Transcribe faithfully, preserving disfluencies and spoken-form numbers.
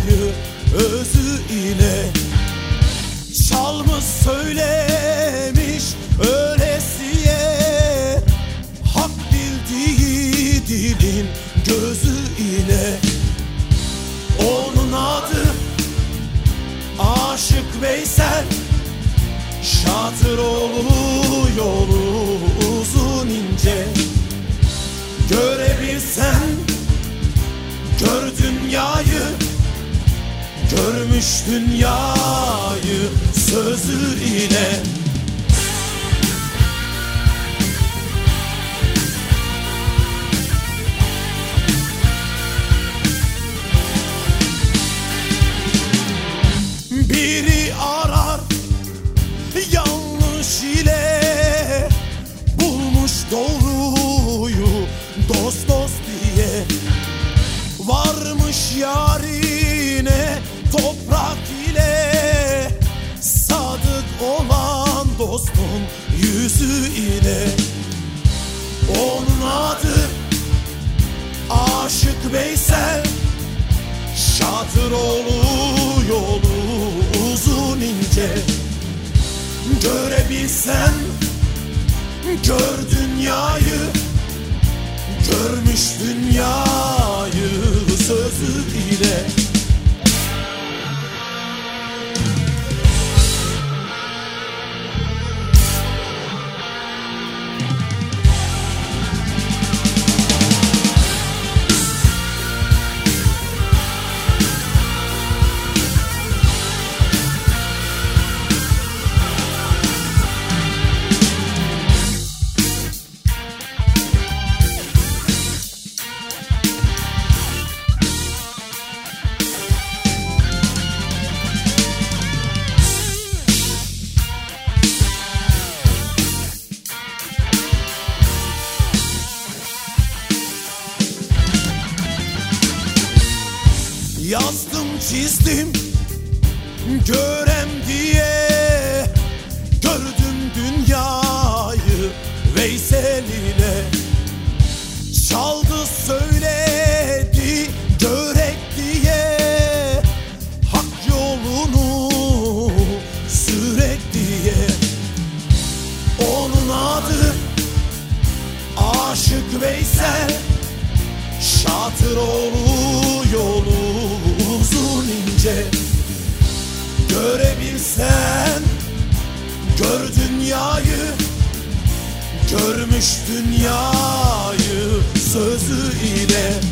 dünyayı özü ile. Çalmış söylemiş öylesiye, hak bildiği dilin gözü ile. Onun adı Aşık Veysel, Şatıroğlu yolu uzun ince. Görebilsen gör dünyayı, görmüş dünyayı sözü ile. Biri arar yanlış ile, bulmuş doğruyu dost dost diye. Varmış yarine toprak ile, sadık olan dostun yüzü ile. Onun adı Aşık Veysel, Şatıroğlu yolu uzun ince. Görebilsen gör dünyayı, görmüş dünyayı sözü ile. Yazdım çizdim görem diye, gördüm dünyayı Veysel ile. Çaldı söyledi görek diye, hak yolunu sürek diye. Onun adı Aşık Veysel, Şatıroğlu yolu uzun ince. Görebilsen gör dünyayı, görmüş dünyayı sözü ile.